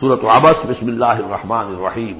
سورۃ عبس بسم اللہ الرحمن الرحیم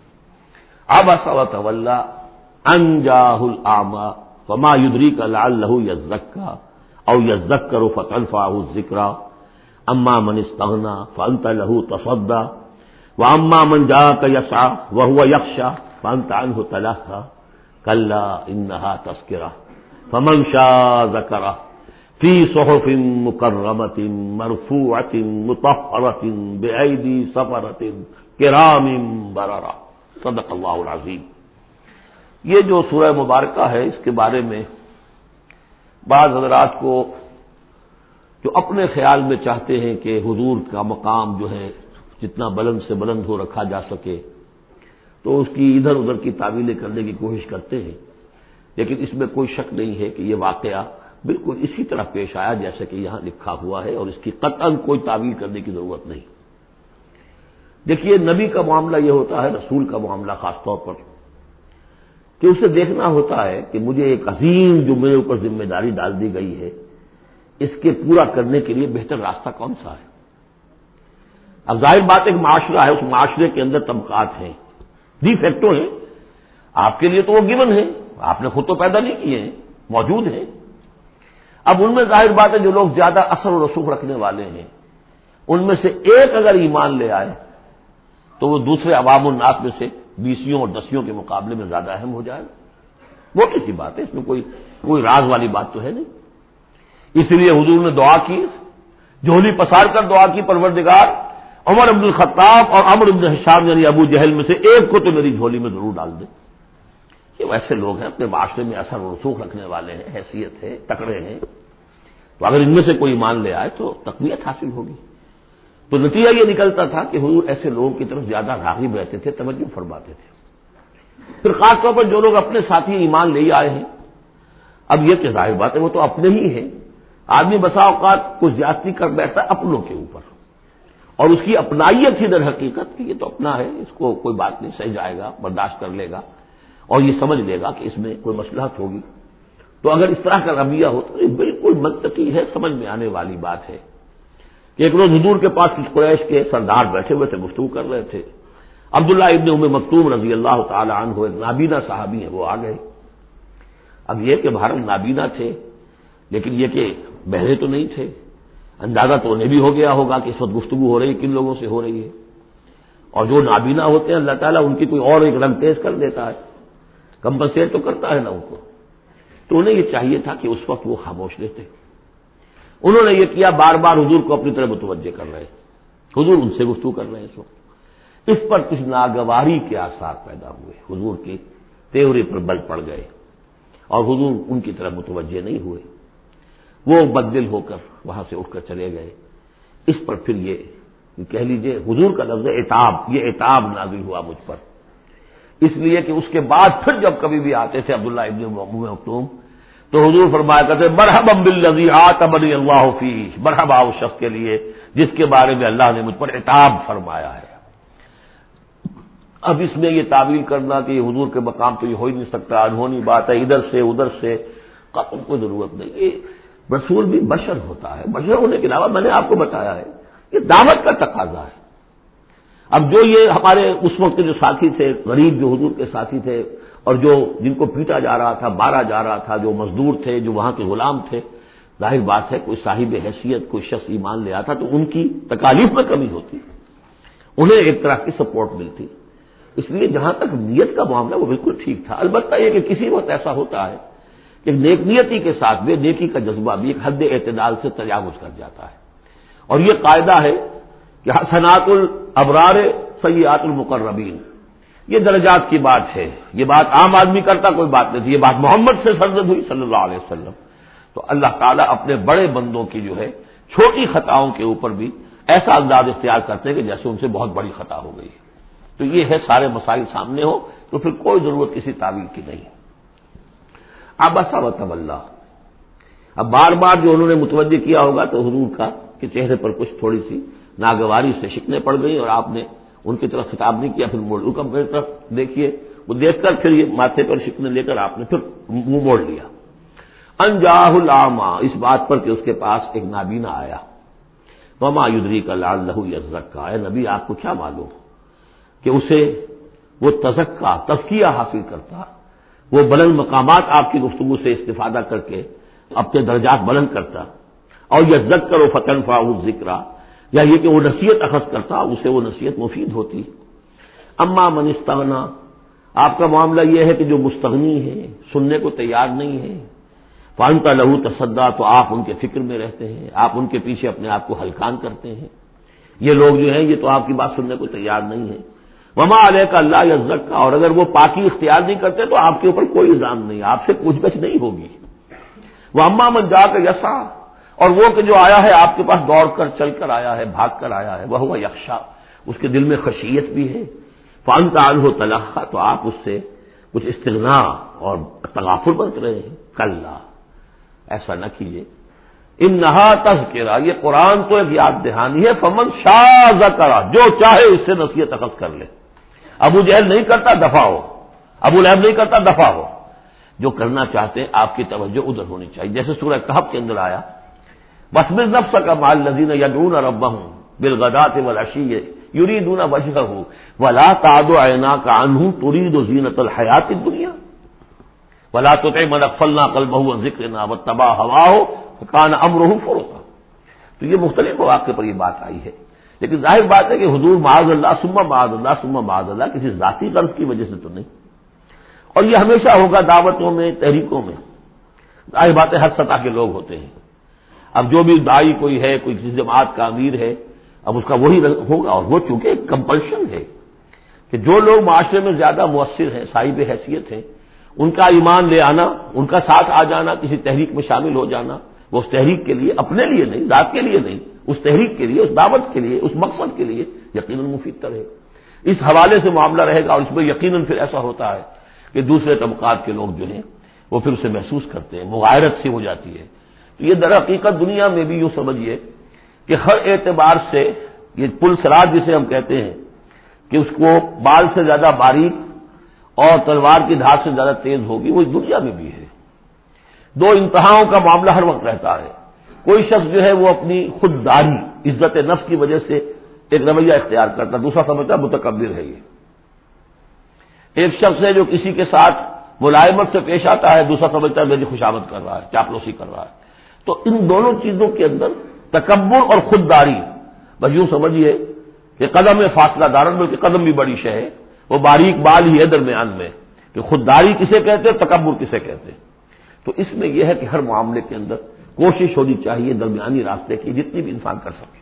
عبس وتولی ان جاءہ الاعمی فما یدریک لعلہ یزکی او یذکر فتنفعہ الذکری اما من استغنی فانت لہ تصدی واما من جاءک یسعی وہو یخشی فانت عنہ تلہی کلا انہا تذکرہ فمن شاء ذکرہ فی صحف مکرمۃ مرفوعۃ مطہرۃ بأیدی سفرۃ کرام بررہ۔ صدق اللہ العظیم۔ یہ جو سورہ مبارکہ ہے اس کے بارے میں بعض حضرات کو جو اپنے خیال میں چاہتے ہیں کہ حضور کا مقام جو ہے جتنا بلند سے بلند ہو رکھا جا سکے تو اس کی ادھر ادھر کی تعویلیں کرنے کی کوشش کرتے ہیں، لیکن اس میں کوئی شک نہیں ہے کہ یہ واقعہ بالکل اسی طرح پیش آیا جیسے کہ یہاں لکھا ہوا ہے، اور اس کی قطعاً کوئی تعویل کرنے کی ضرورت نہیں۔ دیکھیے، نبی کا معاملہ یہ ہوتا ہے، رسول کا معاملہ خاص طور پر، کہ اسے دیکھنا ہوتا ہے کہ مجھے ایک عظیم جو میرے اوپر ذمہ داری ڈال دی گئی ہے اس کے پورا کرنے کے لیے بہتر راستہ کون سا ہے۔ اب ظاہر بات ایک معاشرہ ہے، اس معاشرے کے اندر طبقات ہیں، ڈی فیکٹو ہیں، آپ کے لیے تو وہ گیون ہے، آپ نے خود تو پیدا نہیں کیے ہیں، موجود ہیں۔ اب ان میں ظاہر بات ہے جو لوگ زیادہ اثر و رسوخ رکھنے والے ہیں ان میں سے ایک اگر ایمان لے آئے تو وہ دوسرے عوام الناس میں سے بیسیوں اور دسیوں کے مقابلے میں زیادہ اہم ہو جائے، وہ کسی بات ہے، اس میں کوئی راز والی بات تو ہے نہیں۔ اس لیے حضور نے دعا کی، جھولی پسار کر دعا کی، پروردگار عمر بن الخطاب اور عمرو بن ہشام یعنی ابو جہل میں سے ایک کو تو میری جھولی میں ضرور ڈال دے۔ یہ ویسے لوگ ہیں اپنے معاشرے میں اثر و رسوخ رکھنے والے ہیں، حیثیت ہے، تکڑے ہیں، تو اگر ان میں سے کوئی ایمان لے آئے تو تقویت حاصل ہوگی۔ تو نتیجہ یہ نکلتا تھا کہ حضور ایسے لوگوں کی طرف زیادہ راغب رہتے تھے، توجہ فرماتے تھے۔ پھر خاص طور پر جو لوگ اپنے ساتھی ایمان لے آئے ہیں، اب یہ کہ ظاہر بات ہے وہ تو اپنے ہی ہیں، آدمی بسا اوقات کچھ زیادتی کر بیٹھتا ہے اپنوں کے اوپر، اور اس کی اپنائیت ہی در حقیقت کہ یہ تو اپنا ہے، اس کو کوئی بات نہیں، سہ جائے گا، برداشت کر لے گا اور یہ سمجھ لے گا کہ اس میں کوئی مصلحت ہوگی۔ تو اگر اس طرح کا رویہ ہو تو یہ بالکل منطقی ہے، سمجھ میں آنے والی بات ہے کہ ایک روز حضور کے پاس کچھ قریش کے سردار بیٹھے ہوئے تھے، گفتگو کر رہے تھے۔ عبداللہ ابن ام مکتوم رضی اللہ تعالی عنہ ایک نابینا صحابی ہیں، وہ آ گئے۔ اب یہ کہ بہرحال نابینا تھے، لیکن یہ کہ بہرے تو نہیں تھے، اندازہ تو انہیں بھی ہو گیا ہوگا کہ اس وقت گفتگو ہو رہی ہے کن لوگوں سے ہو رہی ہے، اور جو نابینا ہوتے ہیں اللہ تعالیٰ ان کی کوئی اور ایک رنگ تیز کر دیتا ہے، کمپنسیٹ تو کرتا ہے نا ان کو۔ تو انہیں یہ چاہیے تھا کہ اس وقت وہ خاموش رہتے، انہوں نے یہ کیا، بار بار حضور کو اپنی طرف متوجہ کر رہے، حضور ان سے گفتگو کر رہے ہیں اس وقت۔ اس پر کچھ ناگواری کے آثار پیدا ہوئے، حضور کے تیوری پر بل پڑ گئے اور حضور ان کی طرف متوجہ نہیں ہوئے، وہ بددل ہو کر وہاں سے اٹھ کر چلے گئے۔ اس پر پھر یہ کہہ لیجئے حضور کا لفظ عتاب، یہ عتاب نازل ہوا مجھ پر، اس لیے کہ اس کے بعد پھر جب کبھی بھی آتے تھے عبداللہ ابن ام مکتوم تو حضور فرمایا کرتے مرحبا بالذی عاتبنی اللہ فیہ، مرحبا اس شخص کے لیے جس کے بارے میں اللہ نے مجھ پر عتاب فرمایا ہے۔ اب اس میں یہ تعویل کرنا کہ یہ حضور کے مقام تو یہ ہو ہی نہیں سکتا، انہونی بات ہے، ادھر سے ادھر سے، قطعاً کوئی ضرورت نہیں۔ یہ رسول بھی بشر ہوتا ہے، بشر ہونے کے علاوہ میں نے آپ کو بتایا ہے یہ دعوت کا تقاضا ہے۔ اب جو یہ ہمارے اس وقت جو ساتھی تھے، غریب جو حضور کے ساتھی تھے، اور جو جن کو پیٹا جا رہا تھا، مارا جا رہا تھا، جو مزدور تھے، جو وہاں کے غلام تھے، ظاہر بات ہے کوئی صاحب حیثیت کوئی شخص ایمان لے آتا تو ان کی تکالیف میں کمی ہوتی، انہیں ایک طرح کی سپورٹ ملتی۔ اس لیے جہاں تک نیت کا معاملہ وہ بالکل ٹھیک تھا، البتہ یہ کہ کسی وقت ایسا ہوتا ہے کہ نیک نیتی کے ساتھ بے نیکی کا جذبہ بھی ایک حد اعتدال سے تجاوز کر جاتا ہے، اور یہ قاعدہ ہے کہ حسنات الابرار سیئات المقربین، یہ درجات کی بات ہے، یہ بات عام آدمی کرتا کوئی بات نہیں تھی، یہ بات محمد سے سرزد ہوئی صلی اللہ علیہ وسلم۔ تو اللہ تعالیٰ اپنے بڑے بندوں کی جو ہے چھوٹی خطاؤں کے اوپر بھی ایسا انداز اختیار کرتے ہیں کہ جیسے ان سے بہت بڑی خطا ہو گئی ہے۔ تو یہ ہے سارے مسائل سامنے ہو تو پھر کوئی ضرورت کسی تعویل کی نہیں۔ عبس وتولی، اب بار بار جو انہوں نے متوجہ کیا ہوگا تو حضور کا کہ چہرے پر کچھ تھوڑی سی ناگواری سے شکنیں پڑ گئی، اور آپ نے ان کی طرف خطاب نہیں کیا، پھر موڑ کر میری طرف دیکھیے، وہ دیکھ کر پھر یہ ماتھے پر شکنیں لے کر آپ نے پھر منہ موڑ لیا۔ ان جاءہ الاعمی، اس بات پر کہ اس کے پاس ایک نابینا آیا، وما یدریک لعلہ یزکی، اے نبی آپ کو کیا معلوم کہ اسے وہ تزکیہ حاصل کرتا، وہ بلند مقامات آپ کی گفتگو سے استفادہ کر کے اپنے درجات بلند کرتا، اور یذکر فتنفعہ الذکریٰ، یا یہ کہ وہ نصیحت اخذ کرتا، اسے وہ نصیحت مفید ہوتی۔ اما من استغنا، آپ کا معاملہ یہ ہے کہ جو مستغنی ہے، سننے کو تیار نہیں ہے، فانت لہ تصدیٰ، تو آپ ان کے فکر میں رہتے ہیں، آپ ان کے پیچھے اپنے آپ کو ہلکان کرتے ہیں۔ یہ لوگ جو ہیں یہ تو آپ کی بات سننے کو تیار نہیں ہے۔ وما علیک اللہ یزکی، اور اگر وہ پاکی اختیار نہیں کرتے تو آپ کے اوپر کوئی الزام نہیں، آپ سے پوچھ گچھ نہیں ہوگی۔ واما من جاءک یسعی، اور وہ کہ جو آیا ہے آپ کے پاس دوڑ کر چل کر آیا ہے، بھاگ کر آیا ہے، وہو یخشی، اس کے دل میں خشیت بھی ہے، فانت عنہ تلہی، تو آپ اس سے کچھ استغنا اور تغافل برت رہے ہیں۔ کلا، ایسا نہ کیجیے، انہا تذکرہ، یہ قرآن تو ایک یاد دہانی ہے، فمن شاء ذکر، جو چاہے اس سے نصیحت اخذ کر لے۔ ابو جہل نہیں کرتا دفع ہو، ابو لہب نہیں کرتا دفع ہو، جو کرنا چاہتے ہیں آپ کی توجہ ادھر ہونی چاہیے، جیسے سورہ کہف کے اندر آیا وَاصْبِرْ نَفْسَكَ مَعَ الَّذِينَ يَدْعُونَ رَبَّهُمْ بِالْغَدَاةِ وَالْعَشِيِّ يُرِيدُونَ وَجْهَهُ وَلَا تَعْدُ عَيْنَاكَ عَنْهُمْ تُرِيدُ زِينَةَ الْحَيَاةِ الدُّنْيَا وَلَا تُطِعْ مَنْ أَغْفَلْنَا قَلْبَهُ عَنْ ذِكْرِنَا وَاتَّبَعَ هَوَاهُ فَكَانَ أَمْرُهُ فُرُطًا۔ تو یہ مختلف مواقع پر یہ بات آئی ہے، لیکن ظاہر بات ہے کہ حضور معاذ اللہ ثم معاذ اللہ ثم معاذ اللہ کسی ذاتی غرض کی وجہ سے تو نہیں، اور یہ ہمیشہ ہوگا دعوتوں میں، تحریکوں میں۔ ظاہر بات ہے ہر سطح کے لوگ ہوتے ہیں، اب جو بھی داعی کوئی ہے، کوئی کسی جماعت کا امیر ہے، اب اس کا وہی ہوگا، اور وہ چونکہ ایک کمپلشن ہے کہ جو لوگ معاشرے میں زیادہ مؤثر ہیں، صاحب حیثیت ہیں، ان کا ایمان لے آنا، ان کا ساتھ آ جانا، کسی تحریک میں شامل ہو جانا، وہ اس تحریک کے لیے، اپنے لیے نہیں، ذات کے لیے نہیں، اس تحریک کے لیے، اس دعوت کے لیے، اس مقصد کے لیے یقیناً مفید تر ہے۔ اس حوالے سے معاملہ رہے گا، اور اس میں یقیناً پھر ایسا ہوتا ہے کہ دوسرے طبقات کے لوگ جو ہیں وہ پھر اسے محسوس کرتے ہیں، مغایرت سی ہو جاتی ہے۔ تو یہ در حقیقت دنیا میں بھی یوں سمجھیے کہ ہر اعتبار سے یہ پل صراط جسے ہم کہتے ہیں کہ اس کو بال سے زیادہ باریک اور تلوار کی دھار سے زیادہ تیز ہوگی، وہ اس دنیا میں بھی ہے۔ دو انتہاؤں کا معاملہ ہر وقت رہتا ہے۔ کوئی شخص جو ہے وہ اپنی خودداری، عزت نفس کی وجہ سے ایک رویہ اختیار کرتا، دوسرا سمجھتا متکبر ہے یہ۔ ایک شخص ہے جو کسی کے ساتھ ملائمت سے پیش آتا ہے، دوسرا سمجھتا ہے میری خوشامد کر رہا ہے، چاپلوسی کر رہا ہے۔ تو ان دونوں چیزوں کے اندر تکبر اور خودداری، بس یوں سمجھیے کہ قدم میں فاصلہ دارن، بلکہ قدم بھی بڑی شے ہے، وہ باریک بال ہی ہے درمیان میں کہ خودداری کسے کہتے ہیں، تکبر کسے کہتے ہیں۔ تو اس میں یہ ہے کہ ہر معاملے کے اندر کوشش ہونی چاہیے درمیانی راستے کی، جتنی بھی انسان کر سکے۔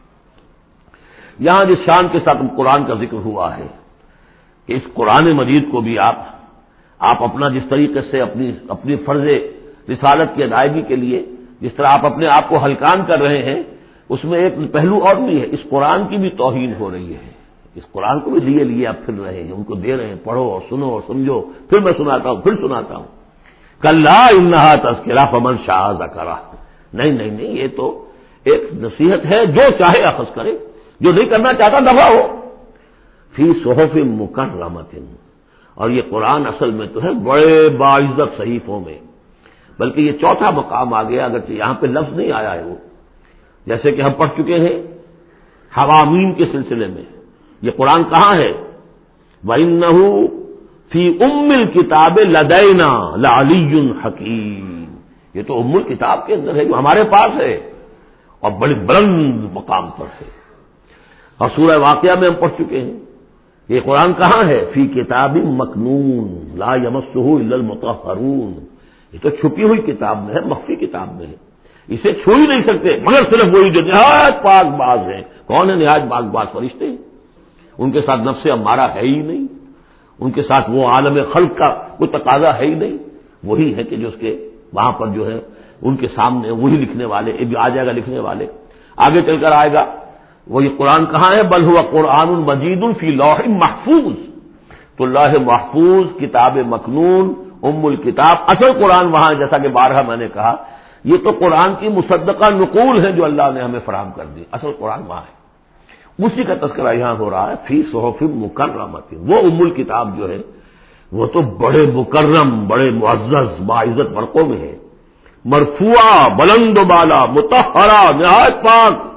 یہاں جس شان کے ساتھ قرآن کا ذکر ہوا ہے کہ اس قرآن مجید کو بھی آپ اپنا جس طریقے سے اپنی فرض رسالت کی ادائیگی کے لیے جس طرح آپ اپنے آپ کو ہلکان کر رہے ہیں، اس میں ایک پہلو اور بھی ہے، اس قرآن کی بھی توہین ہو رہی ہے۔ اس قرآن کو بھی لیے آپ پھر رہے ہیں، ان کو دے رہے ہیں، پڑھو اور سنو اور سمجھو، پھر میں سناتا ہوں، پھر سناتا ہوں۔ کلا انہا تذکرہ فمن شاء ذکرہ، نہیں، یہ تو ایک نصیحت ہے، جو چاہے اخذ کرے، جو نہیں کرنا چاہتا دفع ہو۔ فی صحف مکرمۃ، اور یہ قرآن اصل میں تو ہے بڑے باعزت صحیفوں میں، بلکہ یہ چوتھا مقام آ گیا، اگرچہ یہاں پہ لفظ نہیں آیا ہے وہ، جیسے کہ ہم پڑھ چکے ہیں حوامیم کے سلسلے میں۔ یہ قرآن کہاں ہے؟ وَإِنَّهُ فِي أُمِّ الْكِتَابِ لَدَيْنَا لَعَلِيٌّ حَكِيمٌ، یہ تو ام الکتاب کے اندر ہے جو ہمارے پاس ہے اور بڑے بلند مقام پر ہے۔ اور سورہ واقعہ میں ہم پڑھ چکے ہیں یہ قرآن کہاں ہے؟ فی کتاب مکنون لا یمسہ الا المطہرون، یہ تو چھپی ہوئی کتاب میں ہے، مخفی کتاب میں ہے، اسے چھو ہی نہیں سکتے مگر صرف وہی جو نہایت پاک باز ہیں۔ کون ہے نہایت پاک باز؟ فرشتے ہیں، ان کے ساتھ نفس امارہ ہے ہی نہیں، ان کے ساتھ وہ عالم خلق کا کوئی تقاضا ہے ہی نہیں، وہی ہے کہ جو اس کے وہاں پر جو ہے ان کے سامنے وہی لکھنے والے، ایک جو آ جائے گا لکھنے والے، آگے چل کر آئے گا وہی قرآن کہاں ہے؟ بل ہوا قرآن مجید فی لوح محفوظ، تو لوح محفوظ، کتاب مکنون، ام الکتاب، اصل قرآن وہاں ہے، جیسا کہ بارہا میں نے کہا یہ تو قرآن کی مصدقہ نقول ہے جو اللہ نے ہمیں فراہم کر دی، اصل قرآن وہاں ہے، اسی کا تذکرہ یہاں ہو رہا ہے فی صحف مکرمۃ۔ وہ ام الکتاب جو ہے وہ تو بڑے مکرم، بڑے معزز باعزت ورقوں میں ہے، مرفوعہ، بلند و بالا، مطہرہ، نہایت پاک،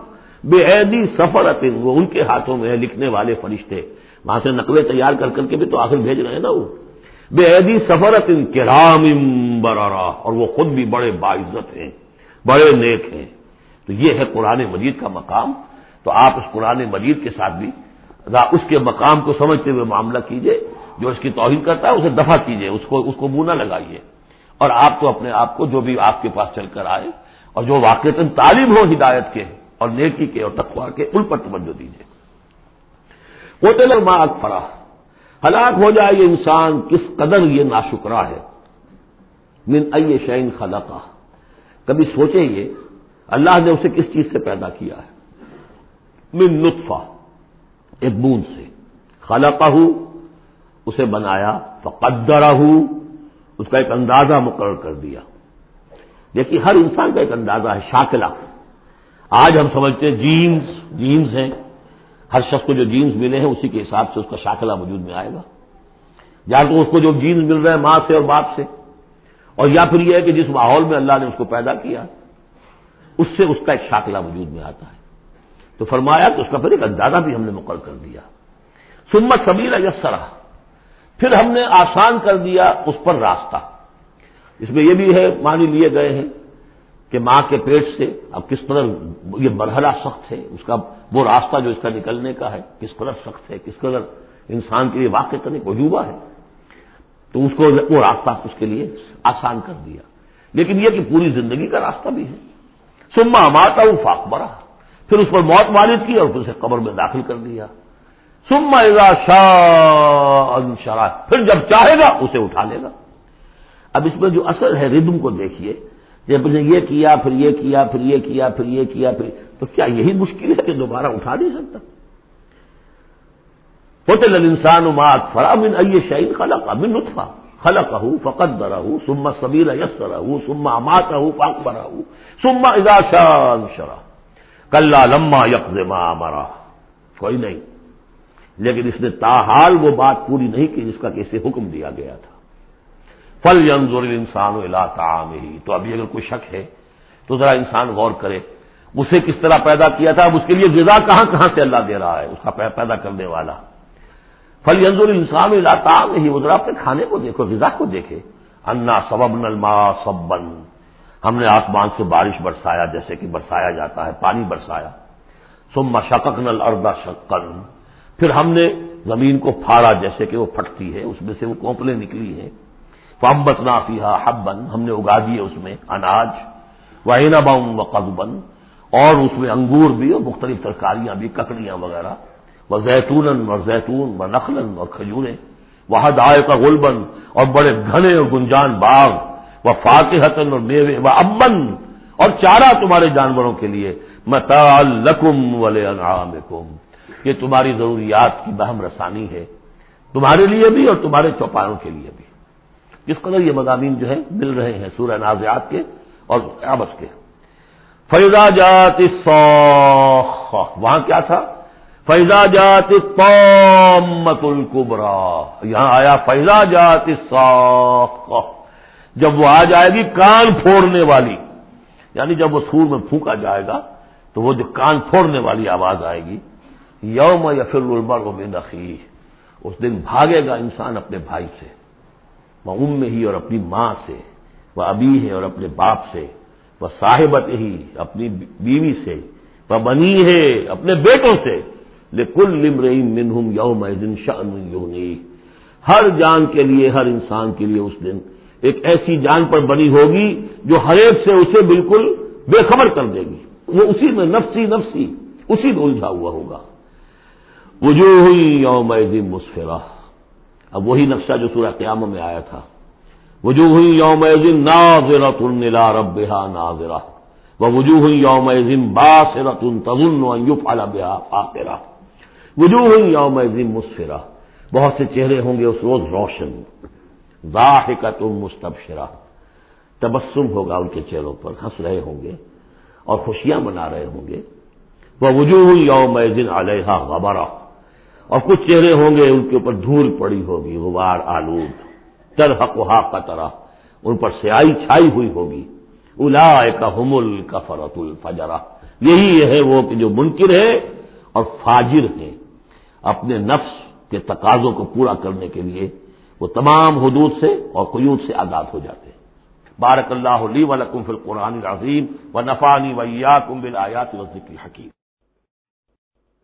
بِأَيْدِي سَفَرَةٍ، وہ ان کے ہاتھوں میں ہے لکھنے والے فرشتے، وہاں سے نقلیں تیار کر کر کے بھی تو آخر بھیج رہے ہیں نا وہ، بِأَيْدِي سَفَرَةٍ كِرَامٍ بَرَرَةٍ، اور وہ خود بھی بڑے باعزت ہیں، بڑے نیک ہیں۔ تو یہ ہے قرآن مجید کا مقام۔ تو آپ اس قرآن مجید کے ساتھ بھی اس کے مقام کو سمجھتے ہوئے معاملہ کیجئے، جو اس کی توہین کرتا ہے اسے دفع کیجئے، اس کو منہ نہ لگائیے، اور آپ تو اپنے آپ کو جو بھی آپ کے پاس چل کر آئے اور جو واقعتاً طالب ہو ہدایت کے اور نیکی کے اور تقویٰ کے، ان پر توجہ دیجیے۔ قتل ما اکفرہ، ہلاک ہو جائے یہ انسان کس قدر یہ ناشکرا ہے۔ من ای شیء خلقہ، کبھی سوچیں یہ اللہ نے اسے کس چیز سے پیدا کیا ہے۔ من نطفہ، ایک بوند سے، خلقہ، اسے بنایا، فقدرہ، اس کا ایک اندازہ مقرر کر دیا۔ دیکھیے ہر انسان کا ایک اندازہ ہے، شاکلہ۔ آج ہم سمجھتے ہیں جینز ہیں، ہر شخص کو جو جینز ملے ہیں اسی کے حساب سے اس کا شاکلہ وجود میں آئے گا، یا تو اس کو جو جینز مل رہے ہیں ماں سے اور باپ سے، اور یا پھر یہ ہے کہ جس ماحول میں اللہ نے اس کو پیدا کیا اس سے اس کا ایک شاکلہ وجود میں آتا ہے۔ تو فرمایا کہ اس کا پھر ایک اندازہ بھی ہم نے مقرر کر دیا۔ ثم السبیل یسرہ، پھر ہم نے آسان کر دیا اس پر راستہ۔ اس میں یہ بھی ہے، معنی لیے گئے ہیں کہ ماں کے پیٹ سے اب کس قدر یہ مرحلہ سخت ہے، اس کا وہ راستہ جو اس کا نکلنے کا ہے کس قدر سخت ہے، کس قدر انسان کے لیے واقع کرنے کو عجوبہ ہے، تو اس کو وہ راستہ اس کے لیے آسان کر دیا۔ لیکن یہ کہ پوری زندگی کا راستہ بھی ہے۔ ثم اماتہ فاقبرہ، پھر اس پر موت وارد کی اور پھر اسے قبر میں داخل کر دیا۔ ثم اذا شاء انشرہ، پھر جب چاہے گا اسے اٹھا لے گا۔ اب اس میں جو اثر ہے ردم کو دیکھیے، جب نے یہ کیا پھر یہ کیا پھر یہ کیا پھر یہ کیا پھر، تو کیا یہی مشکل ہے کہ دوبارہ اٹھا نہیں سکتا؟ قتل الانسان ما اکفرہ من ای شیء خلقہ، من نطفہ خلقہ فقدرہ ثم السبیل یسرہ ثم اماتہ فاقبرہ ثم اذا شاء انشرہ کلا لما یقض ما امرہ۔ کوئی نہیں، لیکن اس نے تاحال وہ بات پوری نہیں کی جس کا کہ اسے حکم دیا گیا تھا۔ فَلْيَنظُرِ الْإِنسَانُ إِلَىٰ طَعَامِهِ، تو ابھی اگر کوئی شک ہے تو ذرا انسان غور کرے اسے کس طرح پیدا کیا تھا، اب اس کے لیے غذا کہاں سے اللہ دے رہا ہے، اس کا پیدا کرنے والا۔ فَلْيَنظُرِ الْإِنسَانُ إِلَىٰ طَعَامِهِ، وہ ذرا اپنے کھانے کو دیکھو، غذا کو دیکھے۔ أَنَّا صَبَبْنَا الْمَاءَ صَبًّا، ہم نے آسمان سے بارش برسایا جیسے کہ برسایا جاتا ہے، پانی برسایا۔ ثُمَّ شَقَقْنَا الْأَرْضَ شَقًّا، پھر ہم نے زمین کو پھاڑا جیسے کہ وہ پھٹتی ہے، اس میں سے وہ کونپلیں نکلی ہیں۔ فَأَنبَتْنَا فِيهَا حَبًّا، ہم نے اگا دیے اس میں اناج، وَعِنَبًا وَقَضْبًا، اور اس میں انگور بھی اور مختلف ترکاریاں بھی، ککڑیاں وغیرہ، وَزَيْتُونًا، اور زیتون، وَنَخْلًا، اور کھجوریں، وَحَدَائِقَ غُلْبًا، اور بڑے گھنے اور گنجان باغ، وَفَاكِهَةً، اور میوے، وَأَبًّا، اور چارہ تمہارے جانوروں کے لیے، مَتَاعًا لَكُمْ وَلِأَنْعَامِكُمْ، یہ تمہاری ضروریات کی بہم رسانی ہے، تمہارے لیے بھی اور تمہارے چوپایوں کے لیے بھی۔ کس قدر یہ مضامین جو ہے مل رہے ہیں سورہ نازعات کے اور عبس کے۔ فَإِذَا جَاءَتِ الصَّاخَّةُ، وہاں کیا تھا؟ فَإِذَا جَاءَتِ الطَّامَّةُ الْكُبْرىٰ، یہاں آیا فَإِذَا جَاءَتِ الصَّاخَّةُ، جب وہ آ جائے گی کان پھوڑنے والی، یعنی جب وہ سور میں پھونکا جائے گا تو وہ جو کان پھوڑنے والی آواز آئے گی۔ یوم یفر المرء من اخیہ، اس دن بھاگے گا انسان اپنے بھائی سے، وہ امہ ہی، اور اپنی ماں سے، وہ ابی ہے اور اپنے باپ سے، وہ صاحبت ہی، اپنی بیوی سے، وہ بنی ہے، اپنے بیٹوں سے، لکل امرئ منہم یومئذ شأن یغنیہ، ہر جان کے لیے، ہر انسان کے لیے اس دن ایک ایسی جان پر بنی ہوگی جو ہر ایک سے اسے بالکل بے خبر کر دے گی، وہ اسی میں نفسی نفسی اسی میں الجھا ہوا ہوگا۔ وجوہ یومئذ مسفرہ، اب وہی نقشہ جو سورہ قیامہ میں آیا تھا، وجوہ یومئذ ناظرۃ الی ربہا ناظرہ، ووجوہ یومئذ باسرۃ تظن ان یفعل بہا فاقرہ، وجوہ یومئذ مسفرہ، بہت سے چہرے ہوں گے اس روز روشن، ضاحکۃ مستبشرہ، تبسم ہوگا ان کے چہروں پر، ہنس رہے ہوں گے اور خوشیاں منا رہے ہوں گے۔ ووجوہ یومئذ علیہا غبرہ، اور کچھ چہرے ہوں گے ان کے اوپر دھول پڑی ہوگی، غبار آلود، ترہقھا قطرہ، ان پر سیاہی چھائی ہوئی ہوگی۔ اولئک ھم الکفرۃ الفجرہ، یہی ہے وہ کہ جو منکر ہے اور فاجر ہے، اپنے نفس کے تقاضوں کو پورا کرنے کے لیے وہ تمام حدود سے اور قیود سے آزاد ہو جاتے ہیں۔ بارک اللہ لی و لکم فی القرآن العظیم ونفعنی وإیاکم بالآیات والذکر الحکیم۔